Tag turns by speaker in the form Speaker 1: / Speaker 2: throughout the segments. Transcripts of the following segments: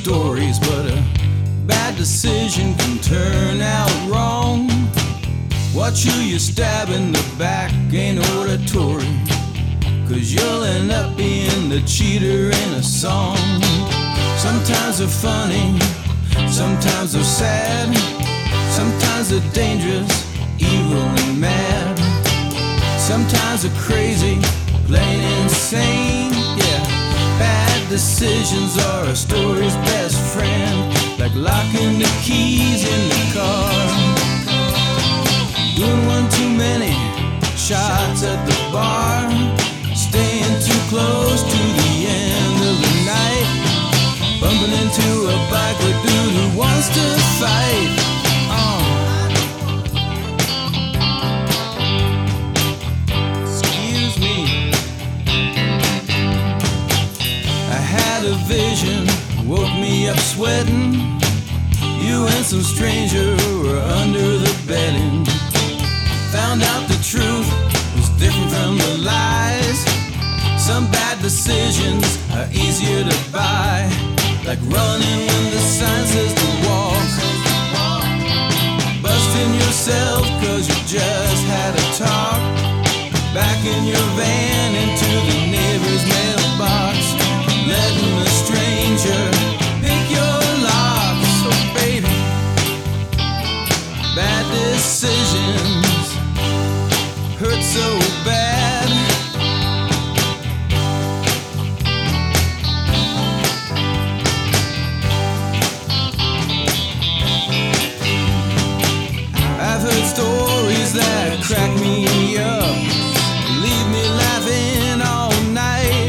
Speaker 1: stories, but a bad decision can turn out wrong. Watch who you stab in the back ain't oratory, 'cause you'll end up being the cheater in a song. Sometimes they're funny, sometimes they're sad, sometimes they're dangerous, evil and mad. Sometimes they're crazy, plain insane, yeah. Bad decisions are a story's best friend, like locking the keys in the car. Doing one too many shots at the bar, staying too close to the end of the night, bumping into a biker dude who wants to fight. Excuse me. I had a vision, woke me up sweating. You and some stranger were under the bedding. Found out the truth was different from the lies. Some bad decisions are easier to buy, like running when the sign says to walk. Busting yourself 'cause you just had a talk. Back in your van into the neighbor's mailbox, letting a stranger pick your lock. So baby, bad decisions hurt so bad. I've heard stories that crack me up, leave me laughing all night.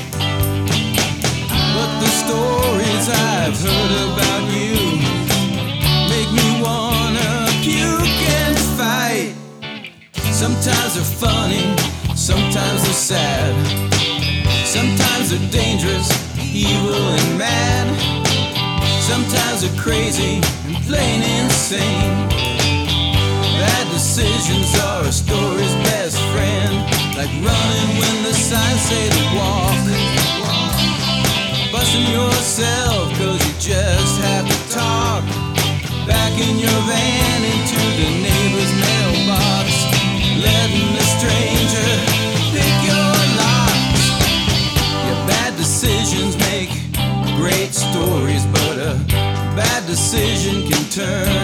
Speaker 1: But the stories I've heard about you make me wanna puke and fight. Sometimes they're funny, sometimes they're sad, sometimes they're dangerous, evil and mad. Sometimes they're crazy and plain insane. Bad decisions are a story's best friend, like running when the signs say to walk. Busting yourself 'cause you just have to talk. Back in your van into the neighbor's mailbox, letting the stranger pick your locks. Yeah, bad decisions make great stories, but a bad decision can turn